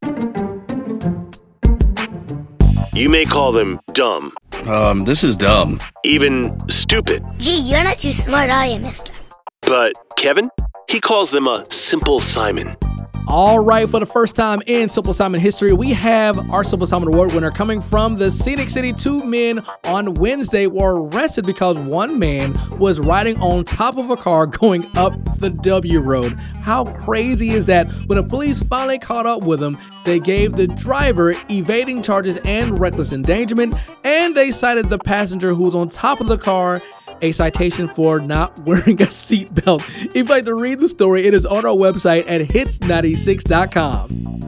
You may call them dumb, This is dumb. even stupid. Gee, you're not too smart, are you, mister? But Kevin, he calls them a Simple Simon. All right, for the first time in Simple Simon history, we have our Simple Simon Award winner coming from the Scenic City. Two men on Wednesday were arrested because one man was riding on top of a car going up the W Road. How crazy is that? When the police finally caught up with him, they gave the driver evading charges and reckless endangerment, and they cited the passenger who was on top of the car a citation for not wearing a seatbelt. If you'd like to read the story, it is on our website at hits96.com.